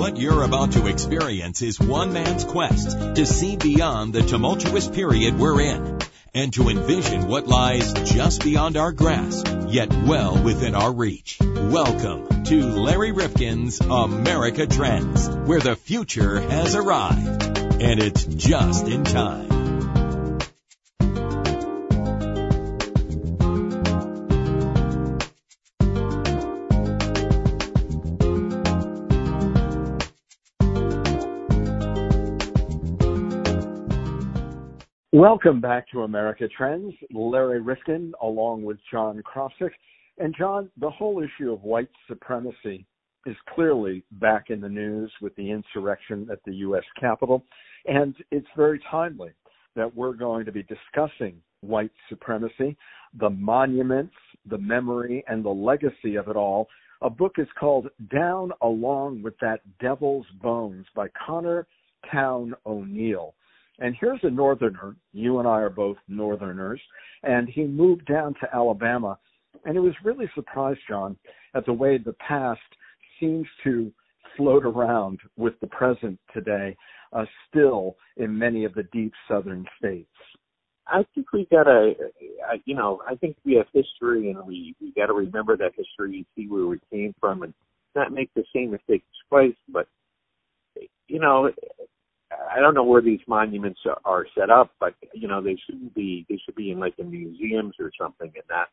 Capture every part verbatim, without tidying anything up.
What you're about to experience is one man's quest to see beyond the tumultuous period we're in and to envision what lies just beyond our grasp, yet well within our reach. Welcome to Larry Rifkin's America Trends, where the future has arrived, and it's just in time. Welcome back to America Trends. Larry Rifkin along with John Krosick. And John, the whole issue of white supremacy is clearly back in the news with the insurrection at the U S Capitol. And it's very timely that we're going to be discussing white supremacy, the monuments, the memory, and the legacy of it all. A book is called Down Along with That Devil's Bones by Connor Towne O'Neill. And here's a Northerner, you and I are both Northerners, and he moved down to Alabama. And it was really surprised, John, at the way the past seems to float around with the present today, uh, still in many of the deep southern states. I think we got to, you know, I think we have history, and we, we got to remember that history and see where we came from and not make the same mistakes twice. But, you know, I don't know where these monuments are set up, but, you know, they shouldn't be, they should be in like in museums or something and not,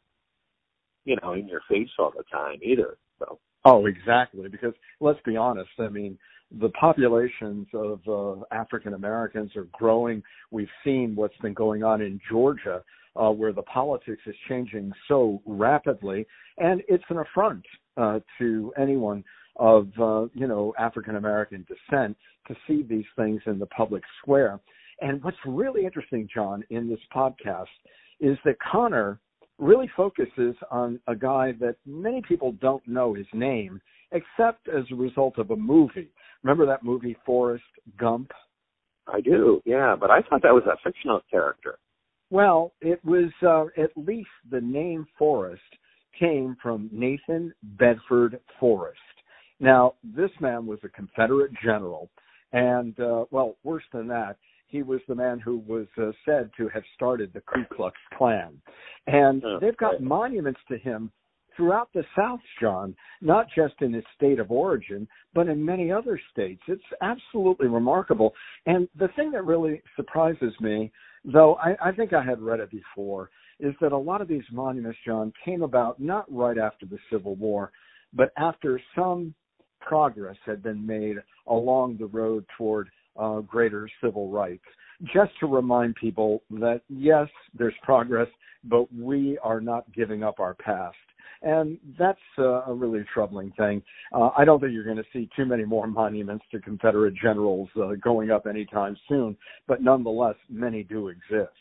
you know, in your face all the time either. So. Oh, exactly. Because let's be honest. I mean, the populations of uh, African Americans are growing. We've seen what's been going on in Georgia, uh, where the politics is changing so rapidly. And it's an affront uh, to anyone of, uh, you know, African American descent to see these things in the public square. And what's really interesting, John, in this podcast is that Connor really focuses on a guy that many people don't know his name, except as a result of a movie. Remember that movie, Forrest Gump? I do, yeah, but I thought that was a fictional character. Well, it was uh, at least the name Forrest came from Nathan Bedford Forrest. Now, this man was a Confederate general, and, uh, well, worse than that, he was the man who was uh, said to have started the Ku Klux Klan. And oh, they've got right. monuments to him throughout the South, John, not just in his state of origin, but in many other states. It's absolutely remarkable. And the thing that really surprises me, though I, I think I had read it before, is that a lot of these monuments, John, came about not right after the Civil War, but after some progress had been made along the road toward uh, greater civil rights. Just to remind people that, yes, there's progress, but we are not giving up our past. And that's uh, a really troubling thing. Uh, I don't think you're going to see too many more monuments to Confederate generals uh, going up anytime soon, but nonetheless, many do exist.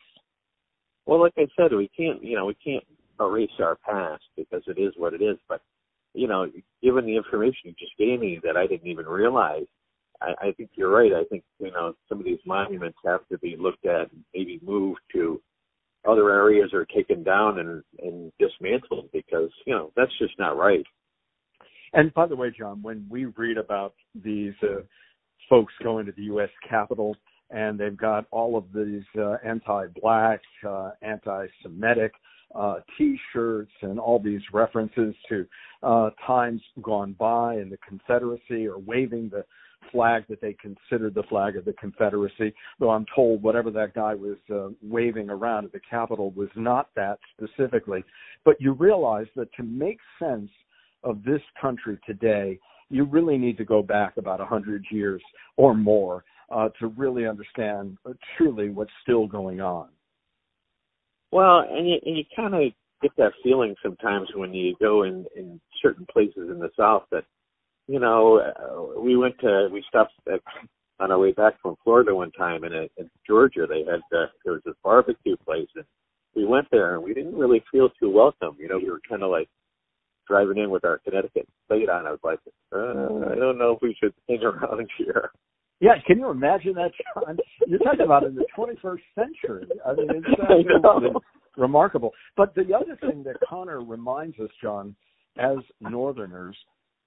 Well, like I said, we can't, you know, we can't erase our past because it is what it is, but you know, given the information you just gave me that I didn't even realize, I, I think you're right. I think, you know, some of these monuments have to be looked at and maybe moved to other areas or taken down and, and dismantled because, you know, that's just not right. And by the way, John, when we read about these uh, folks going to the U S Capitol and they've got all of these uh, anti-black, uh, anti-Semitic Uh, T-shirts and all these references to uh, times gone by in the Confederacy or waving the flag that they considered the flag of the Confederacy, though I'm told whatever that guy was uh, waving around at the Capitol was not that specifically. But you realize that to make sense of this country today, you really need to go back about one hundred years or more uh, to really understand uh, truly what's still going on. Well, and you, and you kind of get that feeling sometimes when you go in, in certain places in the South that, you know, uh, we went to, we stopped at, on our way back from Florida one time, and in Georgia they had, uh, there was this barbecue place, and we went there, and we didn't really feel too welcome. You know, we were kind of like driving in with our Connecticut plate on. I was like, uh, I don't know if we should hang around here. Yeah, can you imagine that, John? You're talking about in the twenty-first century. I mean, it's absolutely remarkable. But the other thing that Connor reminds us, John, as Northerners,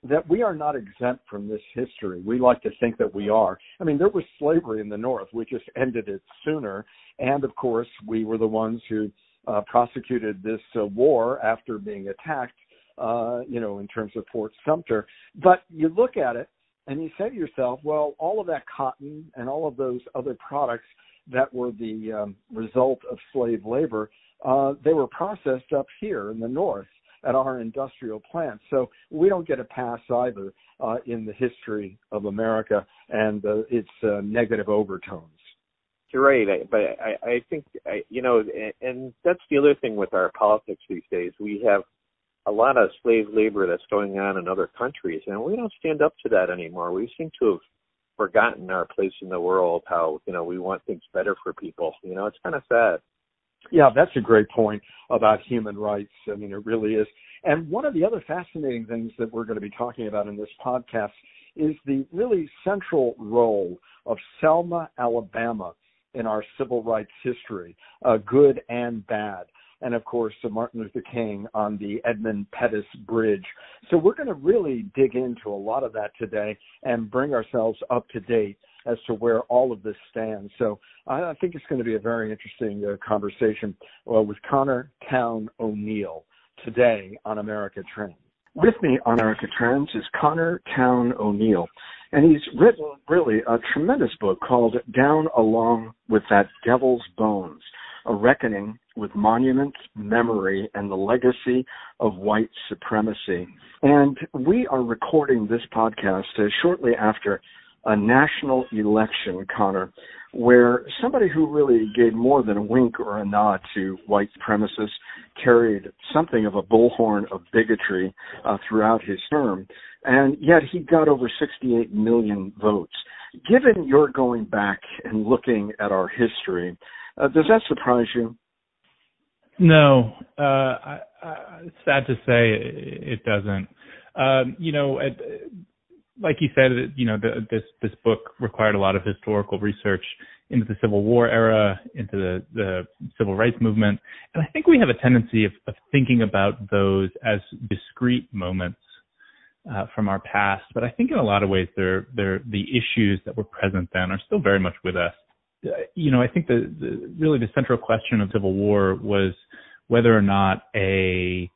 that we are not exempt from this history. We like to think that we are. I mean, there was slavery in the North. We just ended it sooner. And, of course, we were the ones who uh, prosecuted this uh, war after being attacked, uh, you know, in terms of Fort Sumter. But you look at it and you say to yourself, well, all of that cotton and all of those other products that were the um, result of slave labor, uh, they were processed up here in the North at our industrial plants. So we don't get a pass either uh, in the history of America and uh, its uh, negative overtones. You're right, but I, I think, you know, and that's the other thing with our politics these days. We have a lot of slave labor that's going on in other countries, and we don't stand up to that anymore. We seem to have forgotten our place in the world, how, you know, we want things better for people. You know, it's kind of sad. Yeah, that's a great point about human rights. I mean, it really is. And one of the other fascinating things that we're going to be talking about in this podcast is the really central role of Selma, Alabama in our civil rights history, uh, good and bad. And, of course, uh, Martin Luther King on the Edmund Pettus Bridge. So we're going to really dig into a lot of that today and bring ourselves up to date as to where all of this stands. So I think it's going to be a very interesting uh, conversation uh, with Connor Towne O'Neill today on America Trends. With me on America Trends is Connor Towne O'Neill, and he's written really a tremendous book called Down Along with That Devil's Bones, A Reckoning with Monuments, Memory, and the Legacy of White Supremacy. And we are recording this podcast uh, shortly after a national election, Connor, where somebody who really gave more than a wink or a nod to white supremacists carried something of a bullhorn of bigotry uh, throughout his term, and yet he got over sixty-eight million votes. Given your going back and looking at our history, uh, does that surprise you? No, uh, I, I, it's sad to say it doesn't. Um, you know, it, like you said, you know, the, this this book required a lot of historical research into the Civil War era, into the, the Civil Rights Movement, and I think we have a tendency of, of thinking about those as discrete moments uh, from our past. But I think in a lot of ways, they're they're the issues that were present then are still very much with us. You know, I think the, the really the central question of Civil War was whether or not a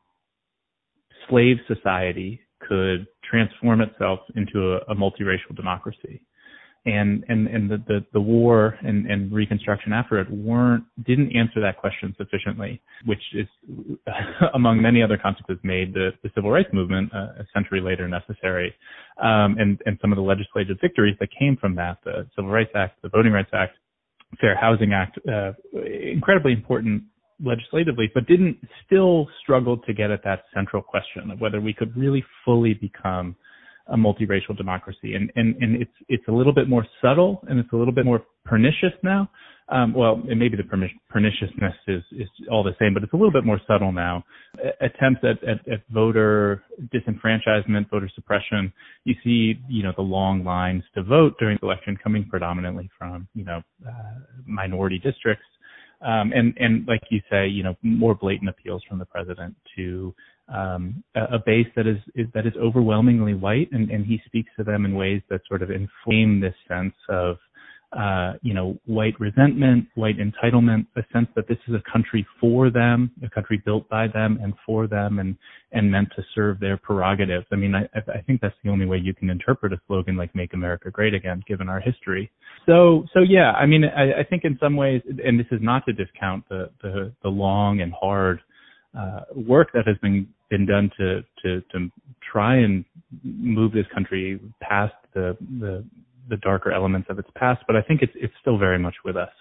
slave society could transform itself into a, a multiracial democracy. And and, and the, the, the war and, and Reconstruction after it weren't didn't answer that question sufficiently, which is, among many other consequences, made the, the Civil Rights Movement uh, a century later necessary. Um, and, and some of the legislative victories that came from that, the Civil Rights Act, the Voting Rights Act, Fair Housing Act, uh, incredibly important legislatively, but didn't still struggle to get at that central question of whether we could really fully become a multiracial democracy. And, and, and it's, it's a little bit more subtle and it's a little bit more pernicious now. Um, well, and maybe the perniciousness is, is all the same, but it's a little bit more subtle now. Attempts at, at, at voter disenfranchisement, voter suppression. You see, you know, the long lines to vote during the election coming predominantly from, you know, uh, minority districts. Um, and, and like you say, you know, more blatant appeals from the president to um, a, a base that is, is that is overwhelmingly white, and, and he speaks to them in ways that sort of inflame this sense of, uh, you know, white resentment, white entitlement, a sense that this is a country for them, a country built by them and for them, and and meant to serve their prerogatives. I mean, I, I think that's the only way you can interpret a slogan like "Make America Great Again," given our history. So, so yeah, I mean, I, I think in some ways, and this is not to discount the the, the long and hard uh, work that has been been done to to to try and move this country past the the the darker elements of its past, but I think it's it's still very much with us.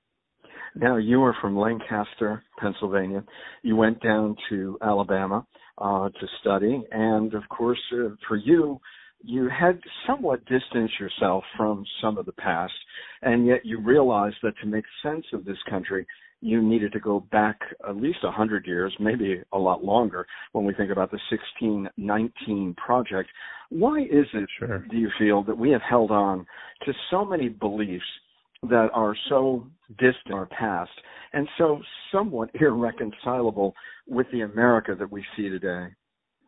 Now, you were from Lancaster, Pennsylvania. You went down to Alabama uh, to study, and of course, uh, for you, you had somewhat distanced yourself from some of the past, and yet you realized that to make sense of this country, you needed to go back at least one hundred years, maybe a lot longer, when we think about the sixteen nineteen project. Why is it, sure. do you feel, that we have held on to so many beliefs that are so distant in our past and so somewhat irreconcilable with the America that we see today?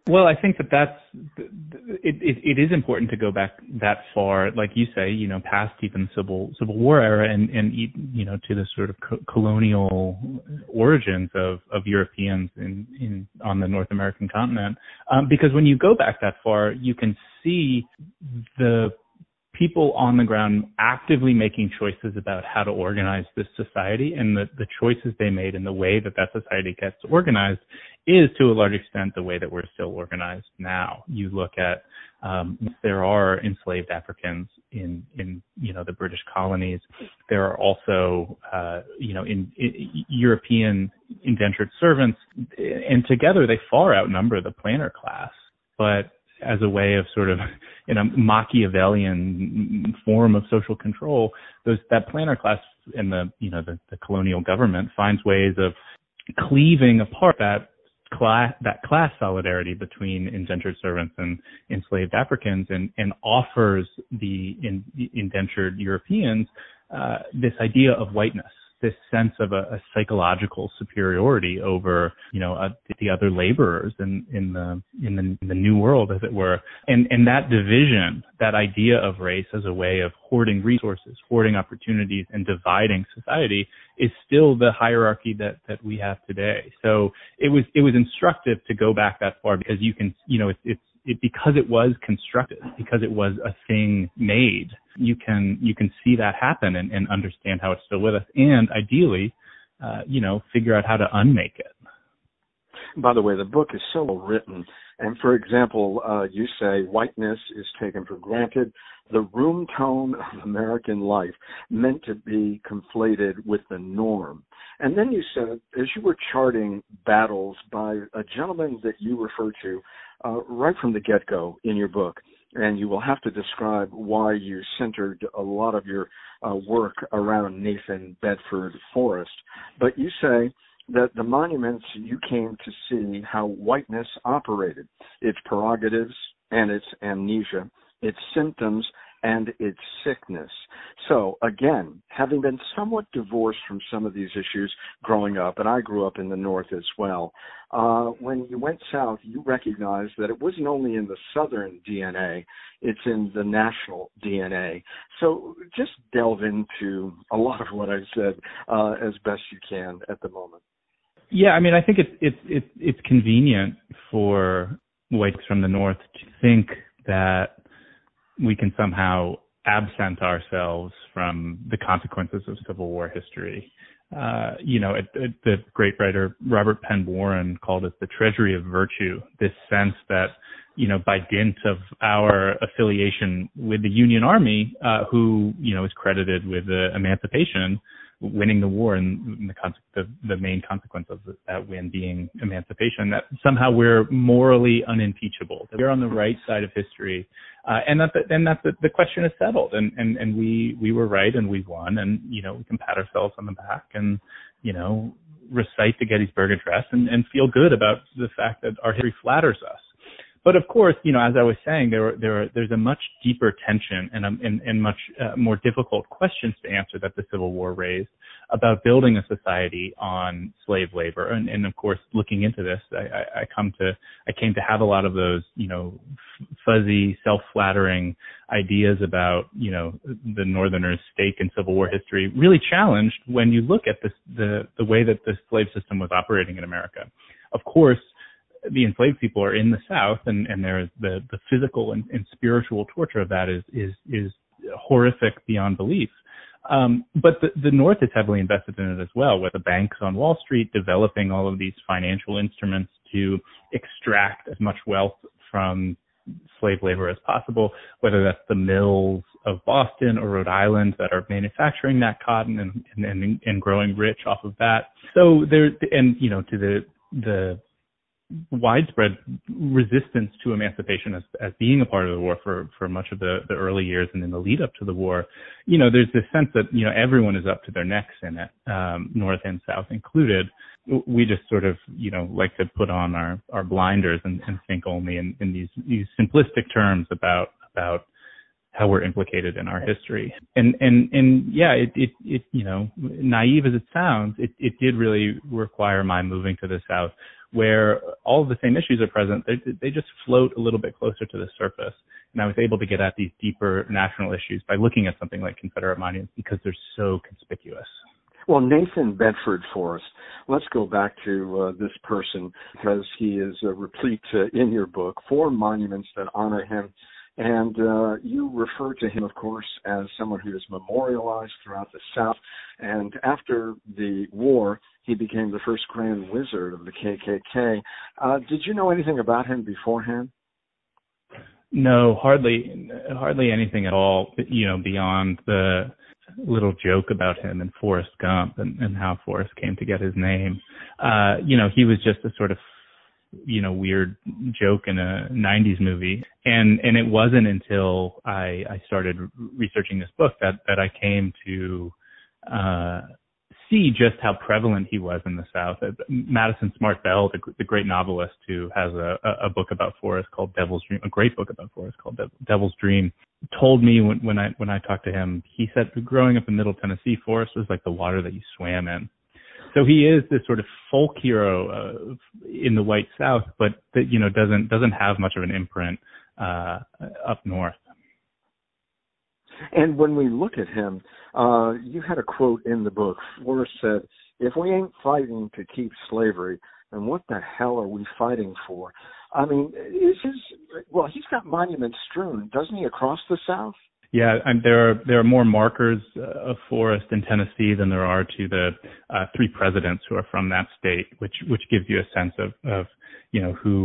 Well, I think that that's it, it. It is important to go back that far, like you say, you know, past even the Civil Civil War era, and and you know, to the sort of co- colonial origins of, of Europeans in, in on the North American continent. Um, because when you go back that far, you can see the people on the ground actively making choices about how to organize this society, and the, the choices they made and the way that that society gets organized is to a large extent the way that we're still organized now. You look at, um, there are enslaved Africans in, in, you know, the British colonies. There are also, uh, you know, in, in European indentured servants, and together they far outnumber the planter class. But as a way of sort of, in a Machiavellian form of social control, those, that planter class and the, you know, the, the colonial government finds ways of cleaving apart that class, that class solidarity between indentured servants and enslaved Africans, and, and offers the, in, the indentured Europeans uh, this idea of whiteness, this sense of a, a psychological superiority over, you know, uh, the other laborers in, in the in the in the New World, as it were, and and that division, that idea of race as a way of hoarding resources, hoarding opportunities, and dividing society is still the hierarchy that that we have today. So it was it was instructive to go back that far, because you can, you know, it's it's it, because it was constructed, because it was a thing made, you can you can see that happen and, and understand how it's still with us, and ideally, uh, you know, figure out how to unmake it. By the way, the book is so well written. And for example, uh, you say whiteness is taken for granted, the room tone of American life meant to be conflated with the norm. And then you said, as you were charting battles by a gentleman that you refer to uh, right from the get-go in your book, and you will have to describe why you centered a lot of your uh, work around Nathan Bedford Forrest. But you say that the monuments, you came to see how whiteness operated, its prerogatives and its amnesia, its symptoms and its sickness. So again, having been somewhat divorced from some of these issues growing up, and I grew up in the North as well, uh, when you went south, you recognized that it wasn't only in the Southern D N A, it's in the national D N A. So just delve into a lot of what I said uh, as best you can at the moment. Yeah, I mean, I think it's it's it's it's convenient for whites from the North to think that we can somehow absent ourselves from the consequences of Civil War history. Uh, you know, it, it, the great writer Robert Penn Warren called it the treasury of virtue, this sense that, you know, by dint of our affiliation with the Union Army, uh, who, you know, is credited with uh, emancipation, winning the war, and the, con- the, the main consequence of that win being emancipation, that somehow we're morally unimpeachable, that we're on the right side of history, uh, and that the, and that the, the question is settled, and, and, and we, we were right and we won, and, you know, we can pat ourselves on the back and, you know, recite the Gettysburg Address and, and feel good about the fact that our history flatters us. But of course, you know, as I was saying, there, there, there's a much deeper tension and, um, and, and much uh, more difficult questions to answer that the Civil War raised about building a society on slave labor. And, and of course, looking into this, I, I, I come to, I came to have a lot of those, you know, fuzzy, self-flattering ideas about, you know, the Northerners' stake in Civil War history really challenged when you look at this, the, the way that the slave system was operating in America. Of course, the enslaved people are in the South, and, and there's the, the physical and, and spiritual torture of that is, is, is horrific beyond belief. Um, but the, the North is heavily invested in it as well, with the banks on Wall Street developing all of these financial instruments to extract as much wealth from slave labor as possible, whether that's the mills of Boston or Rhode Island that are manufacturing that cotton and, and, and, and growing rich off of that. So there, and, you know, to the, the, widespread resistance to emancipation as, as being a part of the war for, for much of the, the early years and in the lead up to the war, you know, there's this sense that, you know, everyone is up to their necks in it, um, North and South included. We just sort of, you know, like to put on our, our blinders and, and think only in, in these, these simplistic terms about, about how we're implicated in our history. And, and, and yeah, it, it, it, you know, naive as it sounds, it, it did really require my moving to the South, where all of the same issues are present. They, they just float a little bit closer to the surface. And I was able to get at these deeper national issues by looking at something like Confederate monuments because they're so conspicuous. Well, Nathan Bedford Forrest, let's go back to uh, this person because he is uh, replete uh, in your book, four monuments that honor him. And uh, you refer to him, of course, as someone who is memorialized throughout the South. And after the war, he became the first Grand Wizard of the K K K. Uh, did you know anything about him beforehand? No, hardly, hardly anything at all, you know, beyond the little joke about him in Forrest Gump and, and how Forrest came to get his name. Uh, you know, he was just a sort of, you know, weird joke in a nineties movie. And, and it wasn't until I, I started researching this book that, that I came to, uh, see just how prevalent he was in the South. Madison Smart Bell, the, the great novelist who has a, a book about Forrest called Devil's Dream, a great book about Forrest called De- Devil's Dream, told me when, when I when I talked to him, he said growing up in Middle Tennessee, Forrest was like the water that you swam in. So he is this sort of folk hero uh, in the White South, but that, you know, doesn't doesn't have much of an imprint uh, up north. And when we look at him, uh, you had a quote in the book. Forrest said, "If we ain't fighting to keep slavery, then what the hell are we fighting for?" I mean, is his, well, he's got monuments strewn, doesn't he, across the South? Yeah, and there are there are more markers uh, of Forrest in Tennessee than there are to the uh, three presidents who are from that state, which which gives you a sense of, of you know who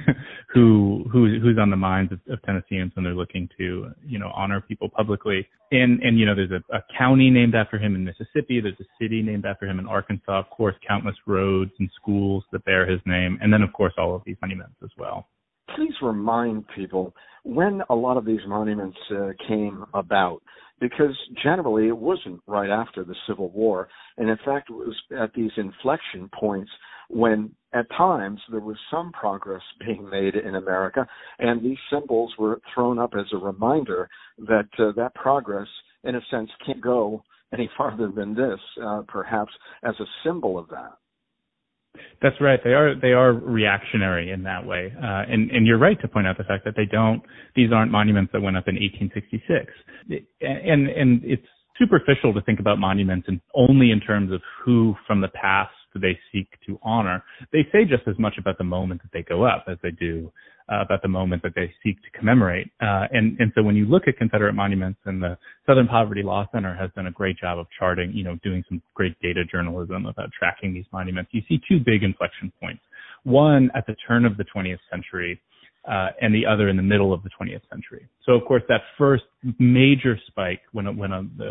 who who who's on the minds of, of Tennesseans when they're looking to you know honor people publicly. And and you know there's a, a county named after him in Mississippi. There's a city named after him in Arkansas. Of course, countless roads and schools that bear his name, and then of course all of these monuments as well. Please remind people when a lot of these monuments uh, came about, because generally it wasn't right after the Civil War. And in fact, it was at these inflection points when at times there was some progress being made in America, and these symbols were thrown up as a reminder that uh, that progress, in a sense, can't go any farther than this, uh, perhaps as a symbol of that. That's right. They are they are reactionary in that way, uh, and and you're right to point out the fact that they don't. These aren't monuments that went up in eighteen sixty-six, and and it's superficial to think about monuments in, only in terms of who from the past they seek to honor. They say just as much about the moment that they go up as they do uh, about the moment that they seek to commemorate. Uh, and and so when you look at Confederate monuments, and the Southern Poverty Law Center has done a great job of charting, you know, doing some great data journalism about tracking these monuments, you see two big inflection points. One at the turn of the twentieth century, uh, and the other in the middle of the twentieth century. So of course that first major spike when when a, the,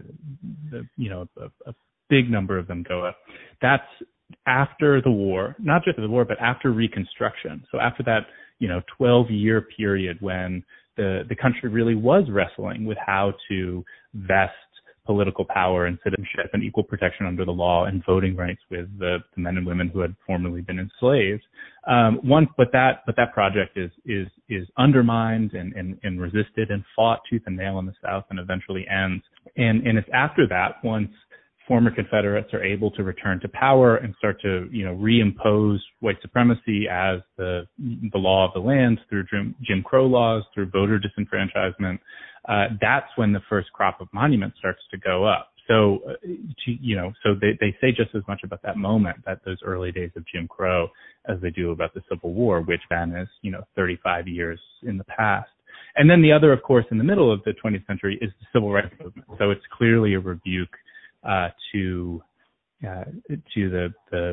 the you know a, a big number of them go up, that's after the war, not just the war, but after Reconstruction. So after that, you know, twelve year period when the, the country really was wrestling with how to vest political power and citizenship and equal protection under the law and voting rights with the, the men and women who had formerly been enslaved. Um, one, but that, but that project is, is, is undermined and, and, and resisted and fought tooth and nail in the South and eventually ends. And, and it's after that, once former Confederates are able to return to power and start to, you know, reimpose white supremacy as the the law of the land through Jim, Jim Crow laws, through voter disenfranchisement. Uh, that's when the first crop of monuments starts to go up. So, uh, to, you know, so they, they say just as much about that moment, that those early days of Jim Crow, as they do about the Civil War, which then is, you know, thirty-five years in the past. And then the other, of course, in the middle of the twentieth century is the Civil Rights Movement. So it's clearly a rebuke Uh, to uh, to the, the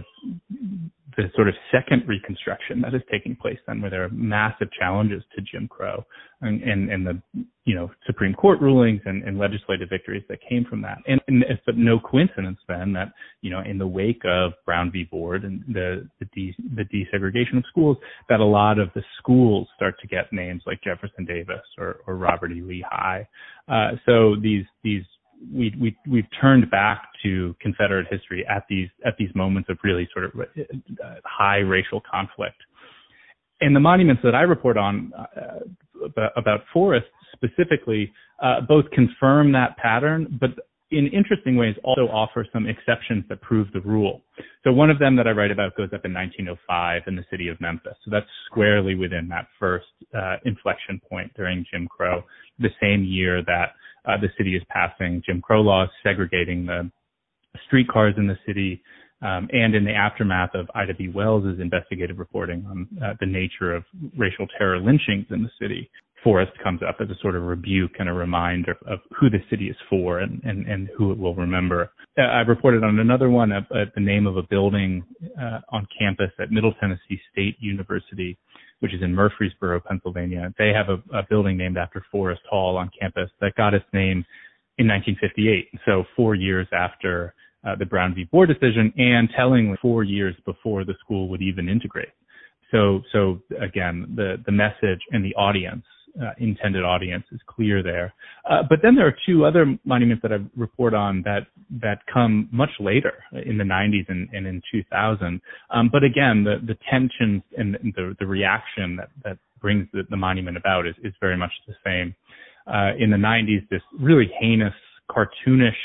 the sort of second Reconstruction that is taking place then, where there are massive challenges to Jim Crow and, and, and the you know Supreme Court rulings and, and legislative victories that came from that. And, and it's no coincidence then that you know in the wake of Brown v. Board and the the, de- the desegregation of schools, that a lot of the schools start to get names like Jefferson Davis or, or Robert E. Lee High. Uh, so these these We, we, we've turned back to Confederate history at these at these moments of really sort of high racial conflict. And the monuments that I report on uh, about, about Forrest specifically, uh, both confirm that pattern, but in interesting ways also offer some exceptions that prove the rule. So one of them that I write about goes up in nineteen oh five in the city of Memphis. So that's squarely within that first uh, inflection point during Jim Crow, the same year that uh, the city is passing Jim Crow laws, segregating the streetcars in the city, um, and in the aftermath of Ida B. Wells' investigative reporting on uh, the nature of racial terror lynchings in the city. Forrest comes up as a sort of rebuke and a reminder of who the city is for and, and, and who it will remember. Uh, I reported on another one at, at the name of a building uh, on campus at Middle Tennessee State University, which is in Murfreesboro, Pennsylvania. They have a, a building named after Forrest Hall on campus that got its name in nineteen fifty-eight, so four years after uh, the Brown v. Board decision, and tellingly four years before the school would even integrate. So, so again, the, the message and the audience, uh, intended audience is clear there. Uh, but then there are two other monuments that I report on that, that come much later in the nineties and, and in two thousand. Um, but again, the, the tensions and the, the reaction that, that brings the, the monument about is, is very much the same. Uh, in the nineties, this really heinous, cartoonish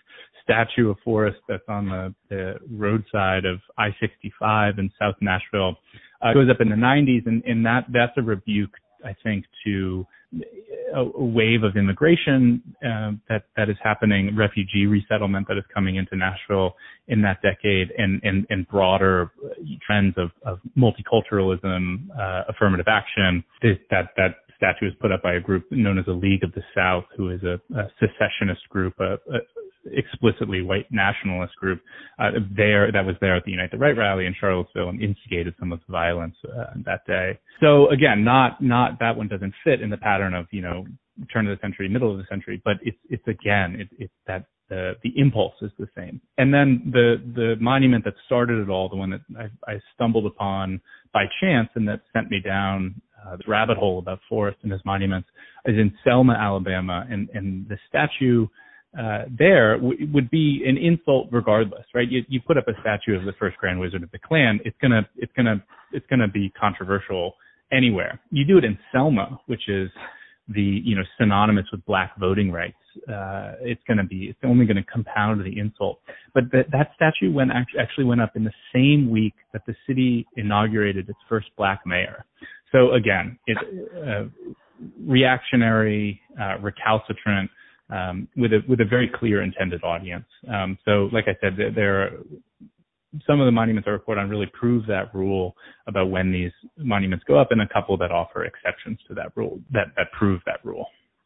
statue of Forrest that's on the, the roadside of I sixty-five in South Nashville uh, goes up in the nineties, and, and that that's a rebuke, I think, to a, a wave of immigration uh, that that is happening, refugee resettlement that is coming into Nashville in that decade, and and, and broader trends of, of multiculturalism, uh, affirmative action. This, that that statue is put up by a group known as the League of the South, who is a, a secessionist group, a, a explicitly white nationalist group uh, there that was there at the Unite the Right rally in Charlottesville and instigated some of the violence uh, that day. So again, not not that one doesn't fit in the pattern of, you know, turn of the century, middle of the century, but it's it's again it, it's that the the impulse is the same. And then the the monument that started it all, the one that I, I stumbled upon by chance and that sent me down uh, the rabbit hole about Forrest and his monuments, is in Selma, Alabama, and and the statue Uh, there w- would be an insult regardless, right? You, you put up a statue of the first Grand Wizard of the Klan, it's gonna, it's gonna, it's gonna be controversial anywhere. You do it in Selma, which is the, you know, synonymous with black voting rights. Uh, it's gonna be, it's only gonna compound the insult. But that, that statue went act- actually went up in the same week that the city inaugurated its first black mayor. So again, it's uh, reactionary, uh, recalcitrant, Um, with a with a very clear intended audience. Um, so, like I said, there, there are some of the monuments I report on really prove that rule about when these monuments go up, and a couple that offer exceptions to that rule that that prove that rule.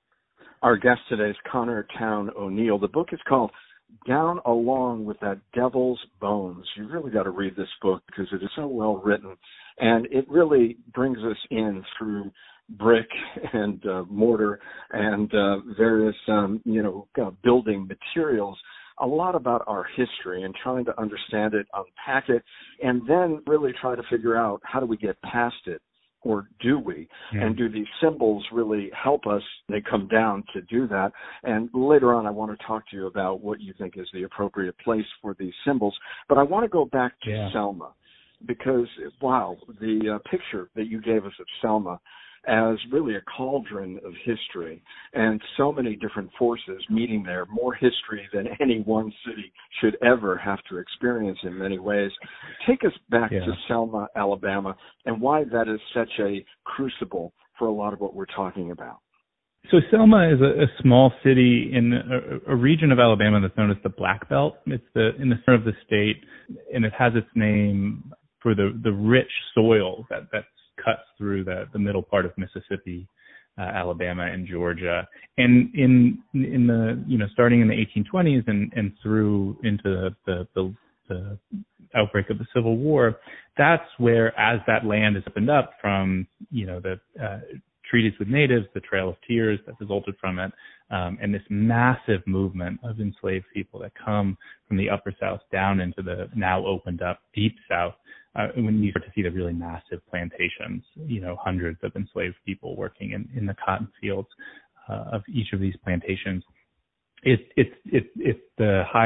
Our guest today is Connor Towne O'Neill. The book is called Down Along with That Devil's Bones. You really got to read this book because it is so well written, and it really brings us in through brick and uh, mortar and uh, various, um, you know, uh, building materials, a lot about our history and trying to understand it, unpack it, and then really try to figure out how do we get past it, or do we? Yeah. And do these symbols really help us? They come down to do that. And later on, I want to talk to you about what you think is the appropriate place for these symbols. But I want to go back to yeah. Selma, because, wow, the uh, picture that you gave us of Selma as really a cauldron of history and so many different forces meeting there, more history than any one city should ever have to experience in many ways. Take us back yeah. to Selma, Alabama, and why that is such a crucible for a lot of what we're talking about. So Selma is a, a small city in a, a region of Alabama that's known as the Black Belt. It's the in the center of the state, and it has its name for the, the rich soil that that's cuts through the, the middle part of Mississippi, uh, Alabama, and Georgia. And in in the, you know, starting in the eighteen twenties and, and through into the, the, the outbreak of the Civil War, that's where, as that land is opened up from, you know, the uh, treaties with natives, the Trail of Tears that resulted from it, um, and this massive movement of enslaved people that come from the Upper South down into the now opened up Deep South. Uh, when you start to see the really massive plantations, you know, hundreds of enslaved people working in, in the cotton fields uh, of each of these plantations, it's it's it's it's the highest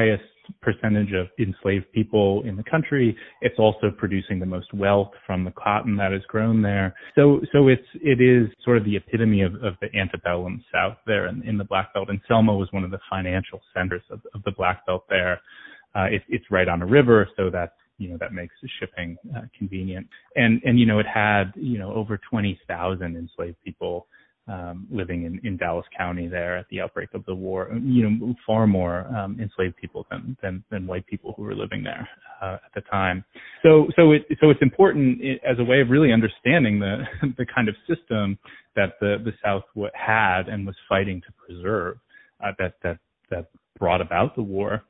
percentage of enslaved people in the country. It's also producing the most wealth from the cotton that is grown there. So, so it's, it is sort of the epitome of, of the antebellum South there in, in the Black Belt. And Selma was one of the financial centers of, of the Black Belt there. Uh, it, it's right on a river, so that's, you know, that makes shipping uh, convenient. And, and, you know, it had, you know, over twenty thousand enslaved people um, living in, in Dallas County there at the outbreak of the war, you know, far more um, enslaved people than, than, than white people who were living there uh, at the time. So, so it, so it's important as a way of really understanding the, the kind of system that the, the South had and was fighting to preserve, uh, that, that, that brought about the war.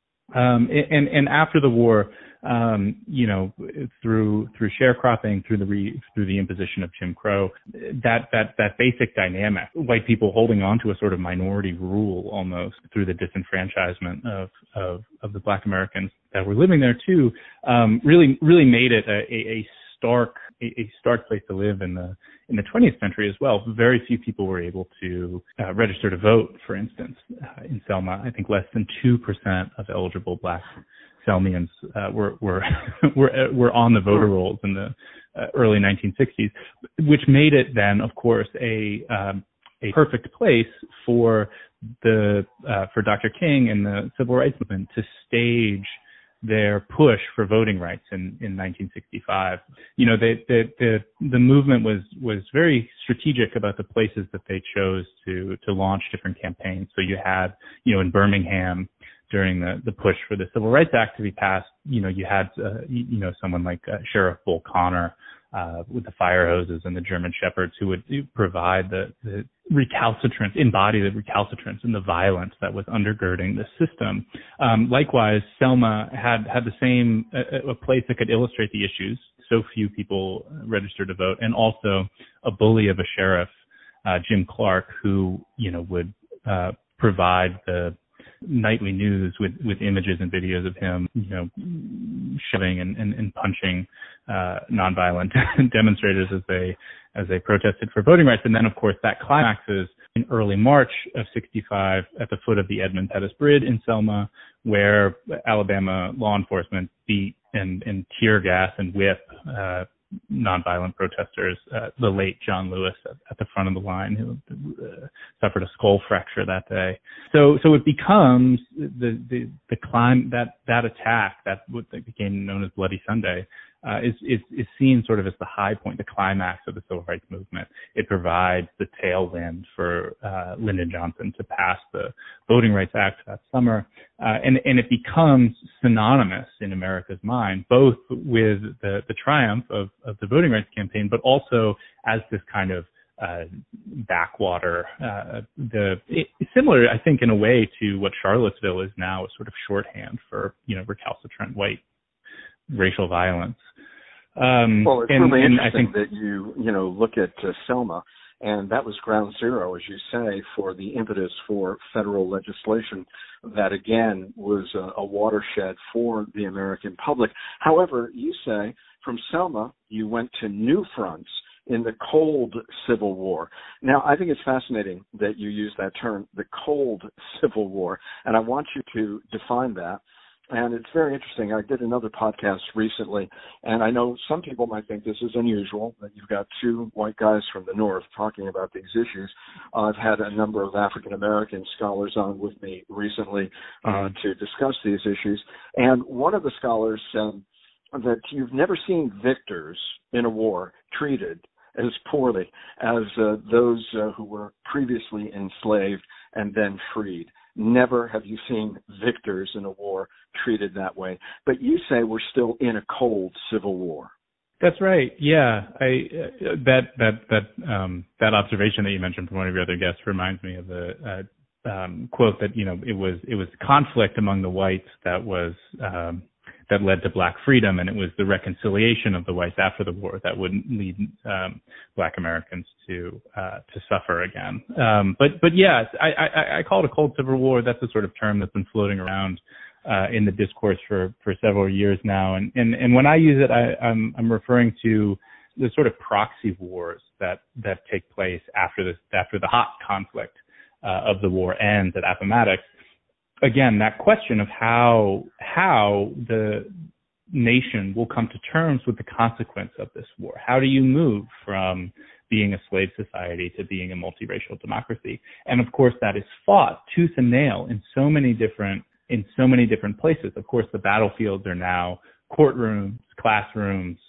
Um, and, and after the war, um, you know, through, through sharecropping, through the re, through the imposition of Jim Crow, that, that, that basic dynamic, white people holding on to a sort of minority rule almost through the disenfranchisement of, of, of the Black Americans that were living there too, um, really, really made it a, a, a stark, a, a stark place to live in the, in the twentieth century as well. Very few people were able to uh, register to vote, for instance, uh, in Selma. I think less than two percent of eligible Black Selmians uh, were, were, were, were on the voter rolls in the uh, early nineteen sixties, which made it then, of course, a, um, a perfect place for the, uh, for Doctor King and the civil rights movement to stage their push for voting rights in, in nineteen sixty-five. You know, the, the, the, the movement was, was very strategic about the places that they chose to, to launch different campaigns. So you had, you know, in Birmingham during the, the push for the Civil Rights Act to be passed, you know, you had, uh, you, you know, someone like uh, Sheriff Bull Connor, uh, with the fire hoses and the German Shepherds who would provide the, the recalcitrance, embody the recalcitrance and the violence that was undergirding the system. Um, likewise, Selma had, had the same, a, a place that could illustrate the issues. So few people registered to vote, and also a bully of a sheriff, uh, Jim Clark, who, you know, would, uh, provide the nightly news with, with images and videos of him, you know, shoving and, and, and punching uh, nonviolent demonstrators as they as they protested for voting rights. And then, of course, that climaxes in early March of sixty-five at the foot of the Edmund Pettus Bridge in Selma, where Alabama law enforcement beat and, and tear gas and whip uh, nonviolent protesters, uh, the late John Lewis at, at the front of the line, who uh, suffered a skull fracture that day. So, so it becomes the the the climb that that attack that what became known as Bloody Sunday uh, is is is seen sort of as the high point, the climax of the civil rights movement. It provides the tailwind for uh, Lyndon Johnson to pass the Voting Rights Act that summer, uh, and and it becomes synonymous in America's mind, both with the the triumph of of the voting rights campaign, but also as this kind of uh, backwater, uh, the it, similar, I think, in a way to what Charlottesville is now, a sort of shorthand for, you know, recalcitrant white racial violence. Um, well, it's and, really and interesting I think that you, you know, look at uh, Selma, and that was ground zero, as you say, for the impetus for federal legislation that, again, was a, a watershed for the American public. However, you say from Selma, you went to new fronts in the cold Civil War. Now, I think it's fascinating that you use that term, the cold Civil War, and I want you to define that. And it's very interesting. I did another podcast recently, and I know some people might think this is unusual, that you've got two white guys from the North talking about these issues. Uh, I've had a number of African-American scholars on with me recently uh, to discuss these issues. And one of the scholars said that you've never seen victors in a war treated as poorly as uh, those uh, who were previously enslaved and then freed. Never have you seen victors in a war treated that way. But you say we're still in a cold Civil War. That's right. Yeah, I uh, that that that um, that observation that you mentioned from one of your other guests reminds me of the uh, um, quote that, you know, it was it was conflict among the whites that was um, that led to Black freedom, and it was the reconciliation of the whites after the war that would lead um, Black Americans to uh, to suffer again. Um, but but yes, I, I, I call it a cold Civil War. That's a sort of term that's been floating around uh, in the discourse for, for several years now. And, and and when I use it, I, I'm I'm referring to the sort of proxy wars that that take place after this after the hot conflict uh, of the war ends at Appomattox. again, that question of how how the nation will come to terms with the consequence of this war. How do you move from being a slave society to being a multiracial democracy? And of course, that is fought tooth and nail in so many different in so many different places. Of course, the battlefields are now courtrooms, classrooms,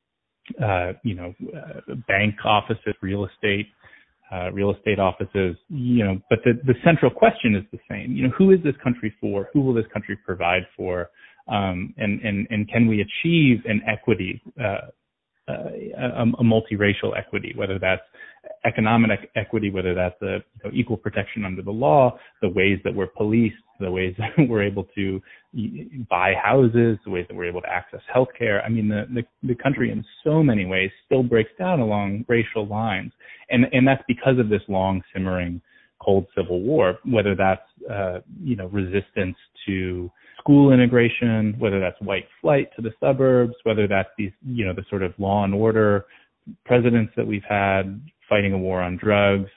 uh, you know, uh, bank offices, real estate, uh, real estate offices. You know, but the the central question is the same. You know, who is this country for? Who will this country provide for? Um, and, and, and can we achieve an equity, uh, uh, a, a multiracial equity, whether that's economic equity, whether that's a, you know, equal protection under the law, the ways that we're policed, the ways that we're able to buy houses, the ways that we're able to access healthcare. I mean, the, the, the country in so many ways still breaks down along racial lines. And, and that's because of this long simmering cold civil war, whether that's, uh, you know, resistance to school integration, whether that's white flight to the suburbs, whether that's these, you know, the sort of law and order presidents that we've had fighting a war on drugs,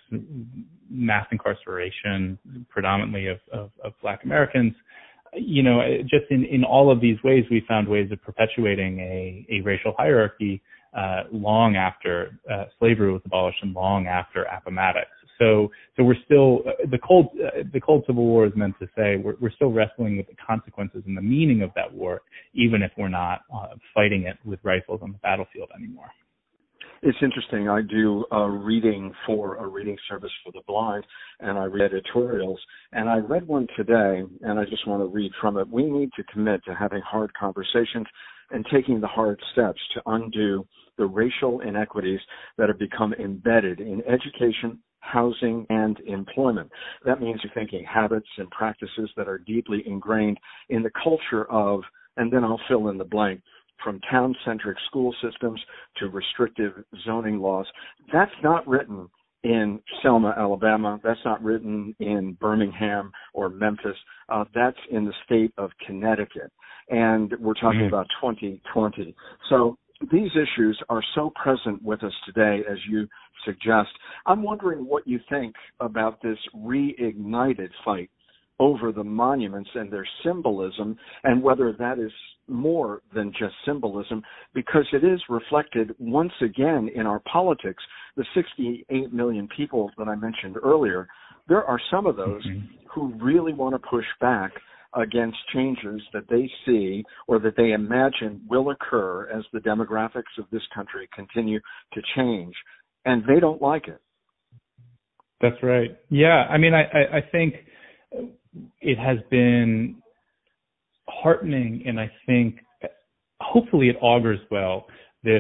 mass incarceration, predominantly of, of, of Black Americans. You know, just in, in all of these ways, we found ways of perpetuating a, a racial hierarchy uh, long after uh, slavery was abolished and long after Appomattox. So, so we're still uh, the cold uh, the cold Civil War is meant to say we're, we're still wrestling with the consequences and the meaning of that war, even if we're not uh, fighting it with rifles on the battlefield anymore. It's interesting. I do a reading for a reading service for the blind, and I read editorials. And I read one today, and I just want to read from it. We need to commit to having hard conversations and taking the hard steps to undo the racial inequities that have become embedded in education, housing, and employment. That means you're thinking habits and practices that are deeply ingrained in the culture of, and then I'll fill in the blank, from town-centric school systems to restrictive zoning laws. That's not written in Selma, Alabama. That's not written in Birmingham or Memphis. Uh, that's in the state of Connecticut. And we're talking mm-hmm. about twenty twenty. So these issues are so present with us today, as you suggest. I'm wondering what you think about this reignited fight over the monuments and their symbolism, and whether that is more than just symbolism, because it is reflected once again in our politics. The sixty-eight million people that I mentioned earlier, there are some of those mm-hmm. who really want to push back against changes that they see or that they imagine will occur as the demographics of this country continue to change, and they don't like it. That's right. Yeah, I mean, I, I, I think it has been heartening, and I think hopefully it augurs well, this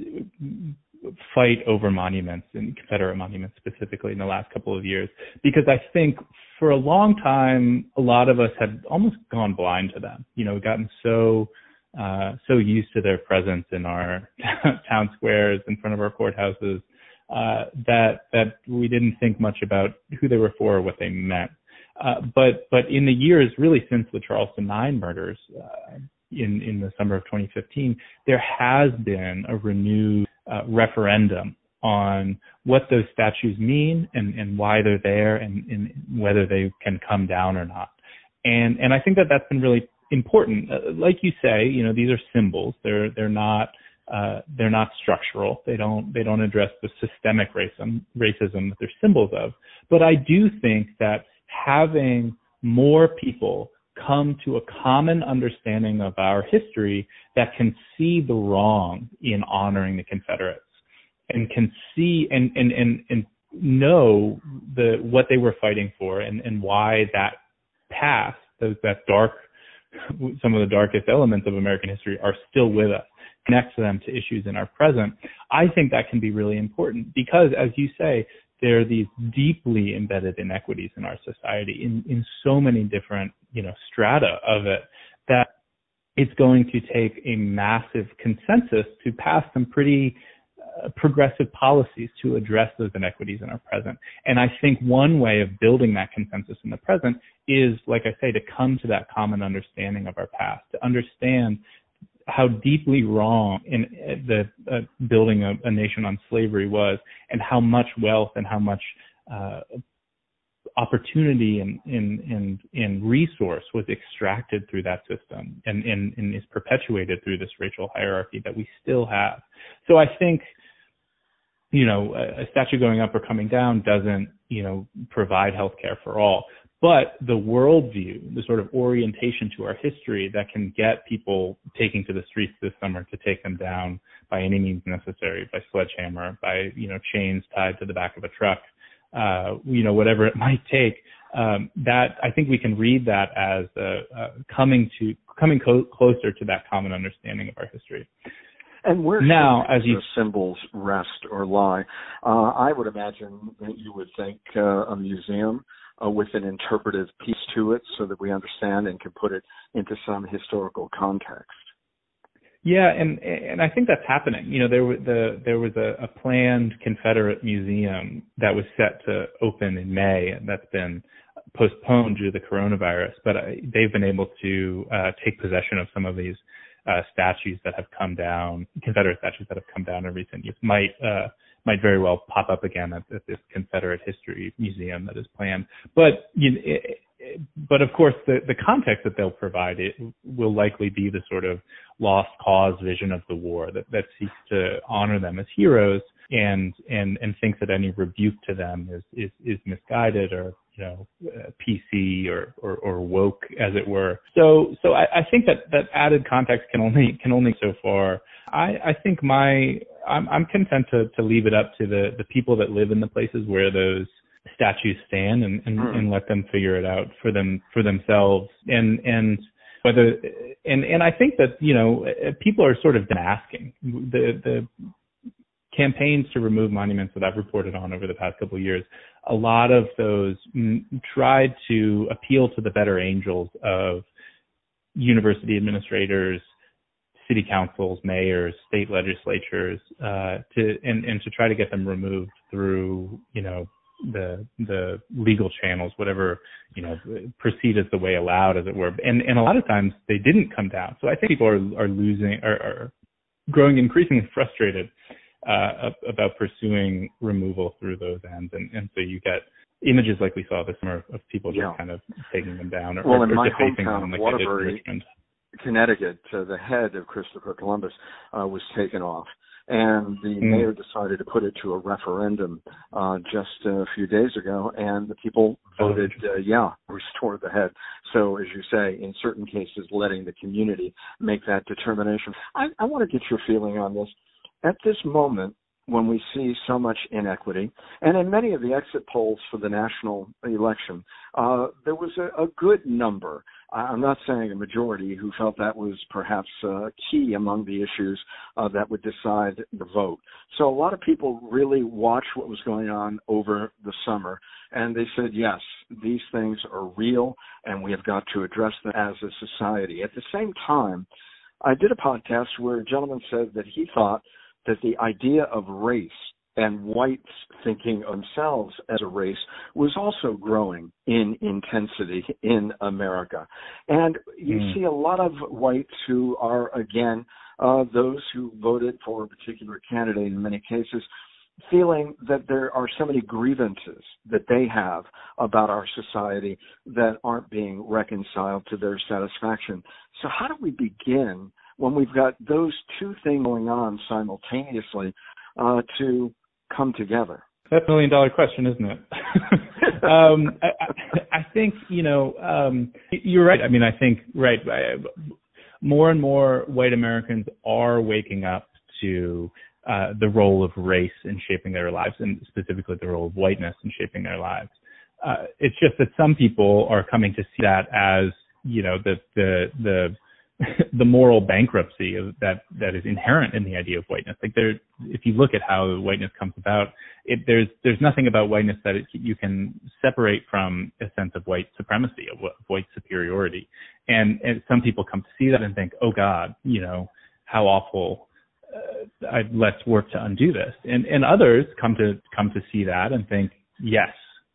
fight over monuments and Confederate monuments specifically in the last couple of years, because I think for a long time, a lot of us had almost gone blind to them. You know, gotten so uh, so used to their presence in our town squares, in front of our courthouses, uh, that that we didn't think much about who they were for or what they meant. Uh, but but in the years really since the Charleston Nine murders uh, in in the summer of twenty fifteen, there has been a renewed uh, referendum on what those statues mean and, and why they're there and, and whether they can come down or not. And and I think that that's been really important. Uh, like you say, you know, these are symbols. They're they're not uh, they're not structural. They don't they don't address the systemic racism racism that they're symbols of. But I do think that having more people come to a common understanding of our history that can see the wrong in honoring the Confederates and can see and, and, and, and know the what they were fighting for and, and why that past, those that dark, some of the darkest elements of American history are still with us, connect to them to issues in our present. I think that can be really important because, as you say, there are these deeply embedded inequities in our society in, in so many different, you know, strata of it that it's going to take a massive consensus to pass some pretty uh, progressive policies to address those inequities in our present. And I think one way of building that consensus in the present is, like I say, to come to that common understanding of our past, to understand how deeply wrong in the uh, building a, a nation on slavery was, and how much wealth and how much uh, opportunity and, and, and, and resource was extracted through that system and, and, and is perpetuated through this racial hierarchy that we still have. So I think, you know, a, a statue going up or coming down doesn't, you know, provide healthcare for all. But the worldview, the sort of orientation to our history that can get people taking to the streets this summer to take them down by any means necessary, by sledgehammer, by, you know, chains tied to the back of a truck, uh, you know, whatever it might take, um, that I think we can read that as uh, uh, coming to coming co- closer to that common understanding of our history. And where now, should as you, the symbols rest or lie? Uh, I would imagine that you would think uh, a museum uh, with an interpretive piece to it so that we understand and can put it into some historical context. Yeah, and and I think that's happening. You know, there was the there was a, a planned Confederate museum that was set to open in May, and that's been postponed due to the coronavirus. But they've been able to uh, take possession of some of these uh, statues that have come down, Confederate statues that have come down in recent years. Might uh, might very well pop up again at, at this Confederate History Museum that is planned. But you know, it, But of course, the, the context that they'll provide it will likely be the sort of lost cause vision of the war that, that seeks to honor them as heroes and and and thinks that any rebuke to them is is, is misguided or you know uh, P C or, or or woke, as it were. So so I, I think that, that added context can only can only so far. I, I think my I'm I'm content to, to leave it up to the, the people that live in the places where those statues stand and, and, mm. and let them figure it out for them for themselves and and whether and and I think that you know people are sort of been asking the the campaigns to remove monuments that I've reported on over the past couple of years. A lot of those m- tried to appeal to the better angels of university administrators, city councils, mayors, state legislatures, uh, to and, and to try to get them removed through you know. the the legal channels, whatever, you know, proceed as the way allowed, as it were. And and a lot of times they didn't come down. So I think people are are losing, are, are growing increasingly frustrated uh, about pursuing removal through those ends. And, and so you get images like we saw this summer of people just yeah. kind of taking them down or, well, or, in or my defacing hometown, them like Waterbury, they did in Richmond. Connecticut, uh, the head of Christopher Columbus uh, was taken off. And the mm. mayor decided to put it to a referendum uh, just a few days ago, and the people voted, uh, yeah, restore the head. So, as you say, in certain cases, letting the community make that determination. I, I want to get your feeling on this. At this moment, when we see so much inequity, and in many of the exit polls for the national election, uh, there was a, a good number, I'm not saying a majority, who felt that was perhaps uh, key among the issues uh, that would decide the vote. So a lot of people really watched what was going on over the summer, and they said, yes, these things are real, and we have got to address them as a society. At the same time, I did a podcast where a gentleman said that he thought that the idea of race and whites thinking of themselves as a race was also growing in intensity in America. And you mm. see a lot of whites who are, again, uh, those who voted for a particular candidate in many cases, feeling that there are so many grievances that they have about our society that aren't being reconciled to their satisfaction. So how do we begin when we've got those two things going on simultaneously uh, to come together? That's a million dollar question, isn't it? um, I, I think, you know, um, you're right. I mean, I think, right, more and more white Americans are waking up to uh, the role of race in shaping their lives, and specifically the role of whiteness in shaping their lives. Uh, it's just that some people are coming to see that as, you know, the, the, the, the moral bankruptcy of that that is inherent in the idea of whiteness. Like there, if you look at how whiteness comes about, it, there's there's nothing about whiteness that it, you can separate from a sense of white supremacy, of, of white superiority. And, and some people come to see that and think, oh God, you know, how awful. Uh, I'd, let's work to undo this. And and others come to come to see that and think, yes,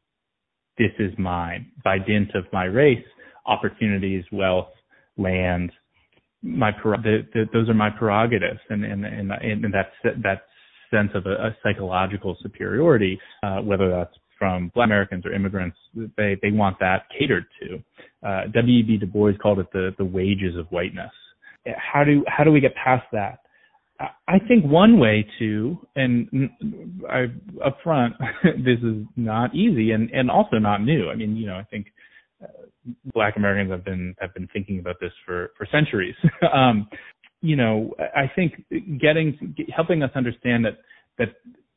this is mine. By dint of my race, opportunities, wealth, land, my the, the, those are my prerogatives, and and and, and that that sense of a, a psychological superiority, uh, whether that's from Black Americans or immigrants, they, they want that catered to. Uh, W E B Du Bois called it the, the wages of whiteness. How do, how do we get past that? I think one way to, and I, up front, this is not easy and, and also not new. I mean, you know, I think uh, Black Americans have been, have been thinking about this for, for centuries. um, you know, I think getting, helping us understand that, that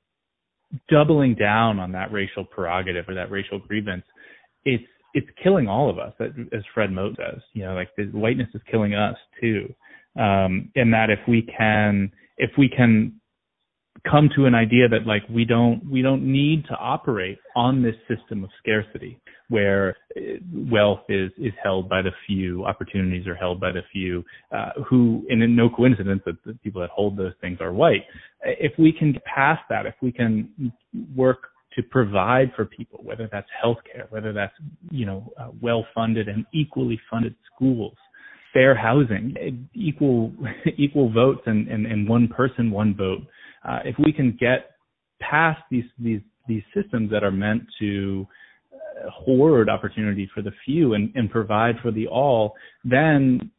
doubling down on that racial prerogative or that racial grievance, it's, it's killing all of us, as Fred Moat says. You know, like the whiteness is killing us too. Um, and that if we can, if we can come to an idea that like we don't, we don't need to operate on this system of scarcity where wealth is, is held by the few, opportunities are held by the few, uh, who, and in no coincidence that the people that hold those things are white. If we can get past that, if we can work to provide for people, whether that's healthcare, whether that's, you know, uh, well-funded and equally funded schools, fair housing, equal equal votes, and, and, and one person, one vote. Uh, if we can get past these these these systems that are meant to uh, hoard opportunity for the few and, and provide for the all, then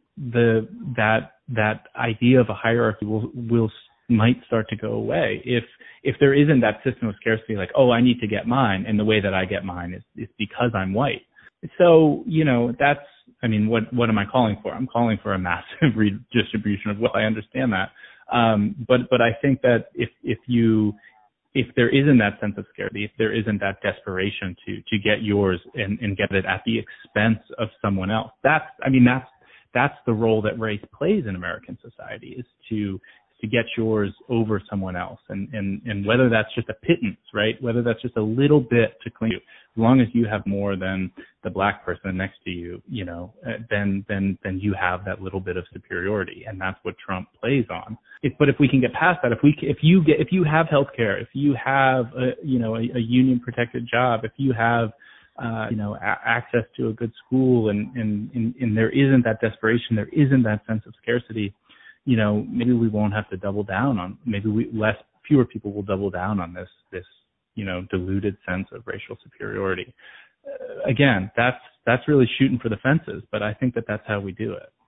the that that idea of a hierarchy will will might start to go away. If if there isn't that system of scarcity, like, oh, I need to get mine, and the way that I get mine is, is because I'm white. So, you know, that's, I mean, what, what am I calling for? I'm calling for a massive redistribution of wealth. I understand that. Um, but, but I think that if, if you, if there isn't that sense of scarcity, if there isn't that desperation to, to get yours and, and get it at the expense of someone else, that's, I mean, that's, that's the role that race plays in American society, is to, to get yours over someone else. And, and, and whether that's just a pittance, right? Whether that's just a little bit to cling to, as long as you have more than the black person next to you, you know, then, then, then you have that little bit of superiority. And that's what Trump plays on. If, but if we can get past that, if we, if you get, if you have healthcare, if you have a, you know, a, a union protected job, if you have, uh, you know, a- access to a good school, and, and, and, and there isn't that desperation, there isn't that sense of scarcity, you know, maybe we won't have to double down on, maybe we, less, fewer people will double down on this, this, you know, diluted sense of racial superiority. Uh, again, that's, that's really shooting for the fences, but I think that that's how we do it.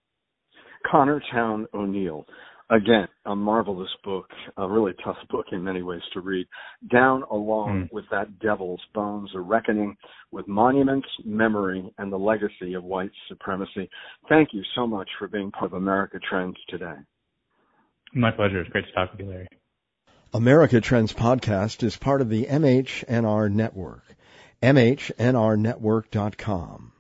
Connor Towne O'Neill. Again, a marvelous book, a really tough book in many ways to read. Down Along mm. with That Devil's Bones, a reckoning with monuments, memory, and the legacy of white supremacy. Thank you so much for being part of America Trends today. My pleasure. It's great to talk with you, Larry. America Trends podcast is part of the M H N R Network, M H N R network dot com.